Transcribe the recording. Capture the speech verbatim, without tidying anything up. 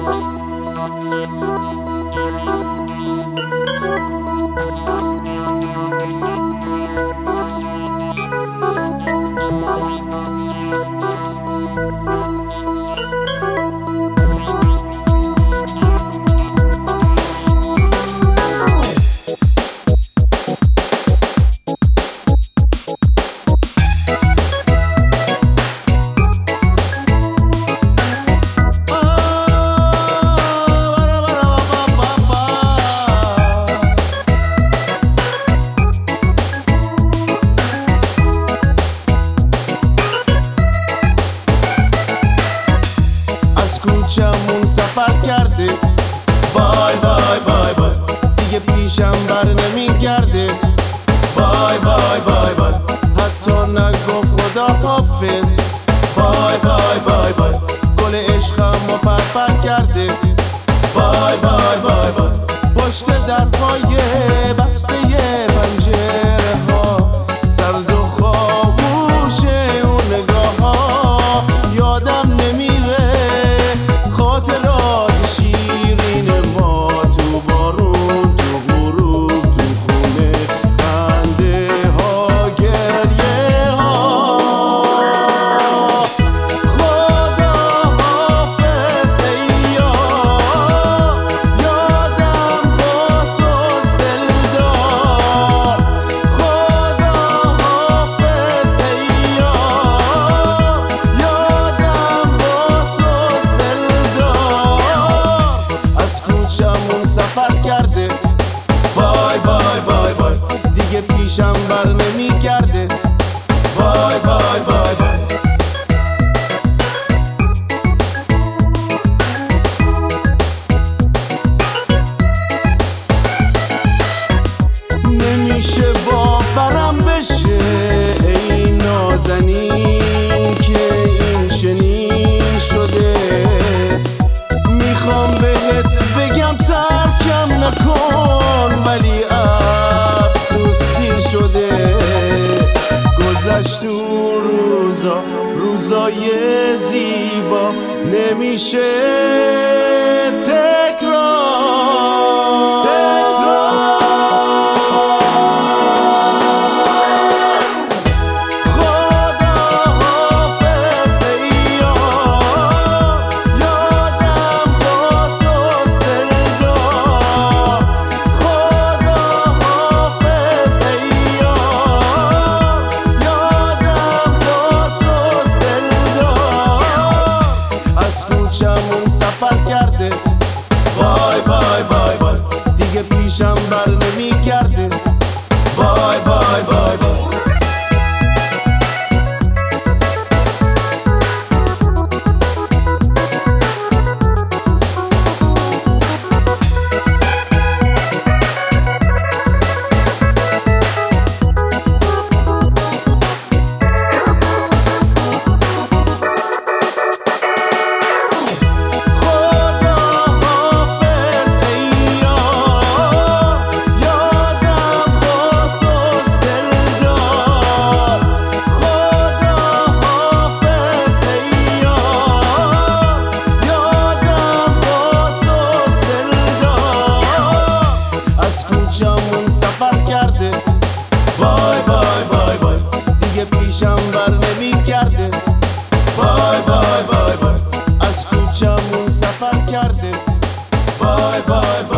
کوچمون سفر کرده، بای بای بای بای، دیگه پیشم بر نمیگرده، بای بای بای بای، حتی نگفت خدا حافظ، بای بای بای بای، گل عشقمو پرپر کرده، بای بای بای بای، پشت درهای بسته پنجره ها سرد و خاموشه اون نگاه ها، یادم نمیره خاطرات شیرین ما تو بارون، تو غروب، تو خونه، خنده ها، گریه ها. خدا حافظ ای یار، یادم با توست دلدار، خدا حافظ ای یار، یادم با توست دلدار. از کوچمون سفر کرده، بای بای بای بای، دیگه پیشم بر نمیگرده، بای بای بای بای. نمیشه باورم بشه ای نازنین که این چنین شده، میخوام بهت بگم ترکم نکن ولی افسوس دیر شده، گذشت اون روزا روزای زیبا نمیشه تکرار. خدا حافظ ای یار، یادم با توست دلدار، خدا حافظ ای یار، یادم با توست دلدار. از کوچمون سفر کرده، بای بای بای بای، دیگه پیشم بر نمیگرده، بای بای بای بای. کوچمون سفر کرده، بای بای بای بای، دیگه پیشم بر نمیگرده، بای بای بای بای. از کوچمون سفر کرده، بای بای بای.